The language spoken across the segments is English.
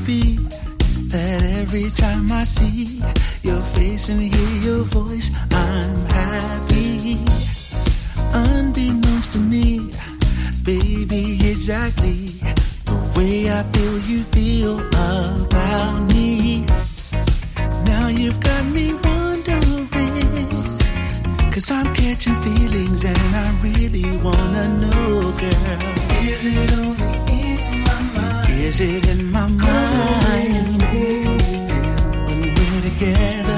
be that every time I see your face and hear your voice, I'm happy. Unbeknownst to me, baby, exactly the way I feel you feel about me. Now you've got me wondering, 'cause I'm catching feelings and I really wanna know, girl. Is it only in my mind? Is it in my mind? When we're together,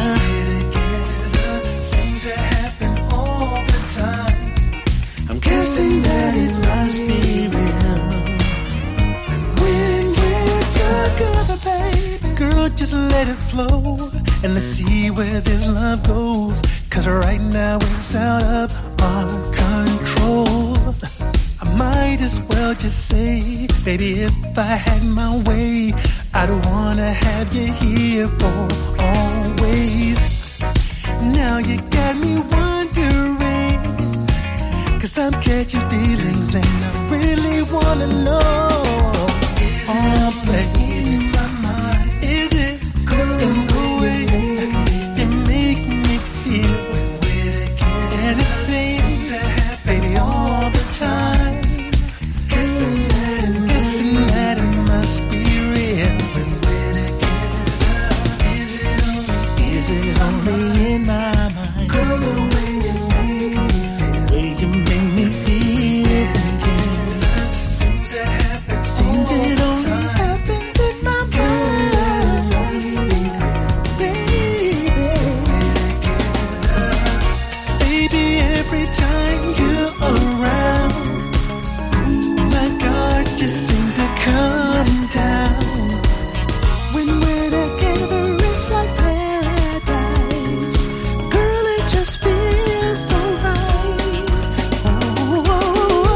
seems to happen all the time. I'm guessing that it must be real. When we're together, baby, girl, just let it flow. And let's see where this love goes. 'Cause right now it's out of our control. I might as well just say, baby, if I had my way, I'd wanna have you here for always. Now you got me wondering, 'cause I'm catching feelings and I really wanna know. Oh, baby, my mind, is it in the way you make me feel? And it seems to happen, baby, all the time. Guessing that it must be real. When we're together, is it only in my mind? Girl, the way you make me feel. Seems to happen. Seems it only happens in my mind. Baby, every time you're around, my guard just seems to come down. When we're together, it's like paradise. Girl, it just feels so right. Oh, oh,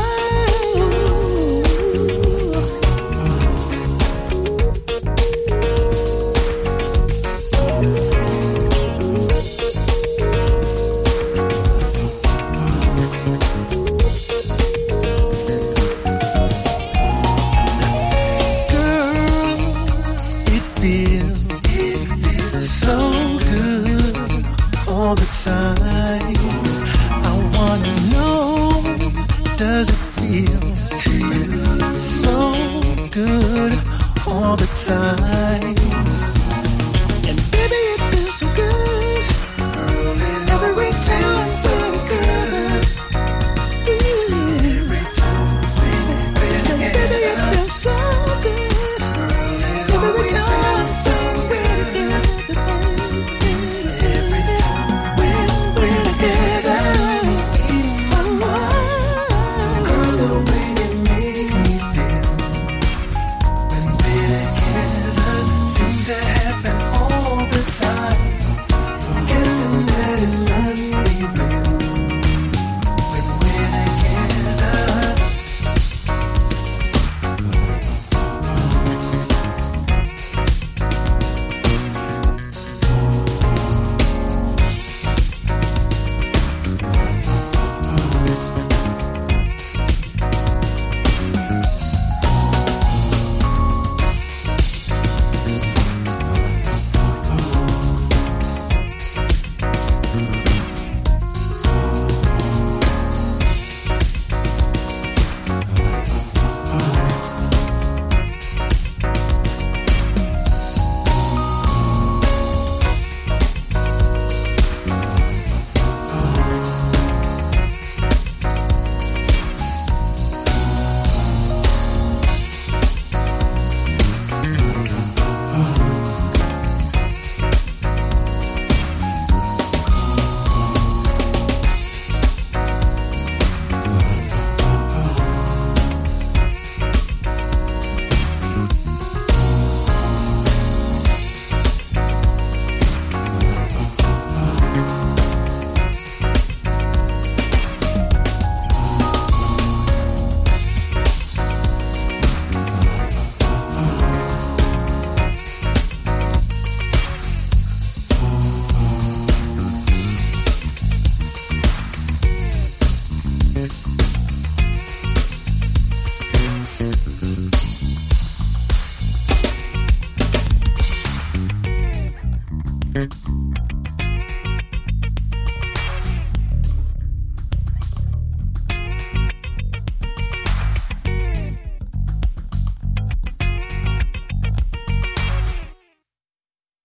girl, it feels so good all the time. I wanna know, does it feel to you so good all the time?